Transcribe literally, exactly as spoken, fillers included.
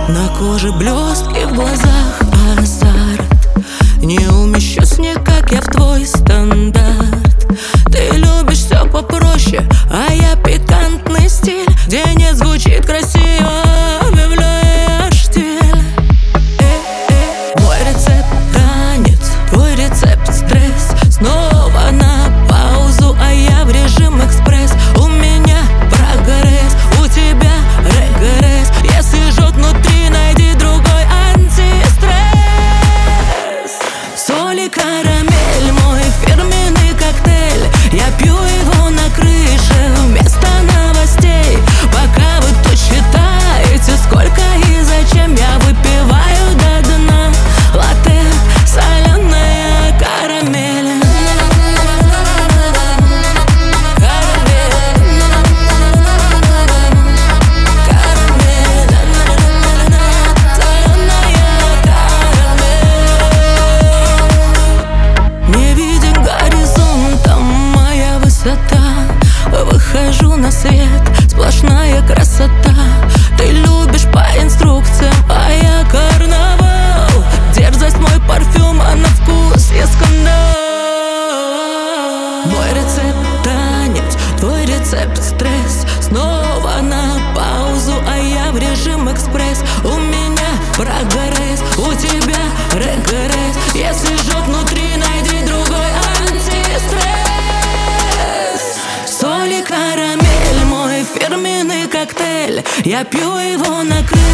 На коже блестки, в глазах азарт. Не умещусь никак я в твой стандарт. Ты любишь все попроще, а я пикантный стиль, где не звучит красиво, объявляю штиль. Мой рецепт танец, твой рецепт стресс. Снова на паузу, а я в режим экспресс. У меня прогресс, у тебя регресс. Если жжет внутри, найди другой антистресс. Соль и карамель, мой фирменный коктейль. Я пью его на крыше вместо новостей. Пока вы тут считаете, сколько и зачем, я выпиваю до дна латте, соленая карамель. Выхожу на свет, сплошная красота. Ты любишь по инструкциям, а я карнавал. Дерзость мой парфюм, а на вкус я скандал. Мой рецепт танец, твой рецепт стресс. Снова на паузу, а я в режим экспресс. У меня прогресс, у тебя регресс. Если жжет внутри, найди другой антистресс. Соль и карамель, мой фирменный коктейль. Я пью его на крыше